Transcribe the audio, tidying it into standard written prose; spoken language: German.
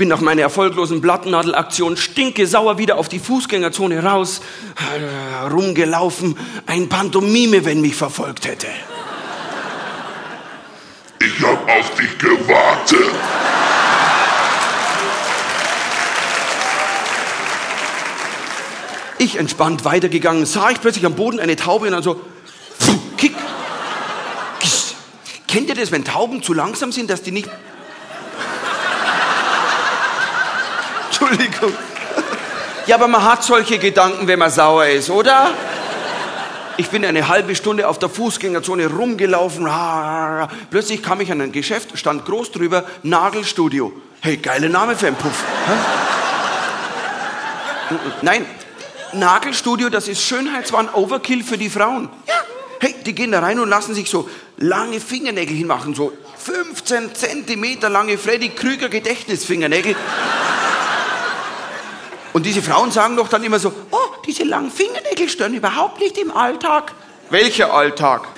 bin nach meiner erfolglosen Blattnadelaktion stinkesauer wieder auf die Fußgängerzone raus, rumgelaufen. Ein Pantomime, wenn mich verfolgt hätte. Ich hab auf dich gewartet. Ich entspannt weitergegangen, sah ich plötzlich am Boden eine Taube und dann so, kick. Kennt ihr das, wenn Tauben zu langsam sind, dass die nicht... Entschuldigung. Ja, aber man hat solche Gedanken, wenn man sauer ist, oder? Ich bin eine halbe Stunde auf der Fußgängerzone rumgelaufen. Plötzlich kam ich an ein Geschäft, stand groß drüber, Nagelstudio. Hey, geiler Name für einen Puff. Nein, Nagelstudio, das ist Schönheitswahn Overkill für die Frauen. Ja. Hey, die gehen da rein und lassen sich so lange Fingernägel hinmachen, so 15 Zentimeter lange Freddy Krüger Gedächtnisfingernägel. Und diese Frauen sagen doch dann immer so, oh, diese langen Fingernägel stören überhaupt nicht im Alltag. Welcher Alltag?